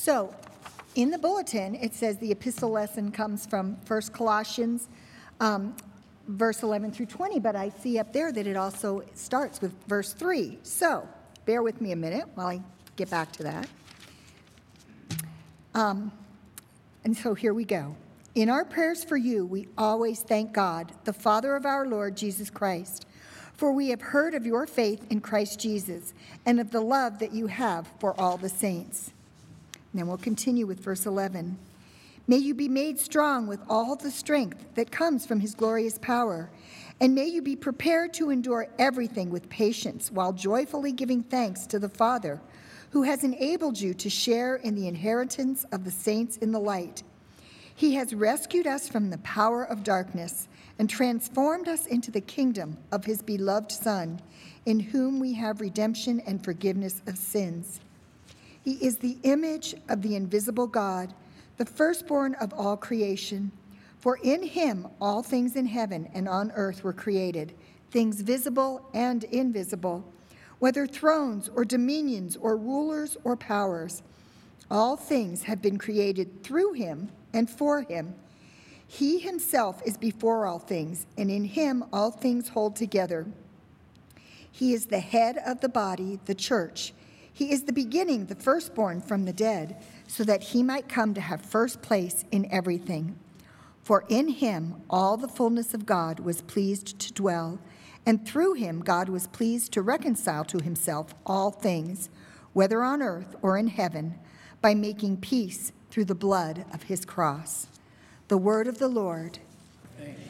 So, in the bulletin, it says the epistle lesson comes from 1 Colossians, verse 11 through 20, but I see up there that it also starts with verse 3. So, bear with me a minute while I get back to that. And so here we go. In our prayers for you, we always thank God, the Father of our Lord Jesus Christ, for we have heard of your faith in Christ Jesus and of the love that you have for all the saints. And then we'll continue with verse 11. May you be made strong with all the strength that comes from his glorious power, and may you be prepared to endure everything with patience while joyfully giving thanks to the Father, who has enabled you to share in the inheritance of the saints in the light. He has rescued us from the power of darkness and transformed us into the kingdom of his beloved Son, in whom we have redemption and forgiveness of sins. He is the image of the invisible God, the firstborn of all creation. For in him all things in heaven and on earth were created, things visible and invisible, whether thrones or dominions or rulers or powers. All things have been created through him and for him. He himself is before all things, and in him all things hold together. He is the head of the body, the church. He is the beginning, the firstborn from the dead, so that he might come to have first place in everything. For in him all the fullness of God was pleased to dwell, and through him God was pleased to reconcile to himself all things, whether on earth or in heaven, by making peace through the blood of his cross. The word of the Lord. Thank you.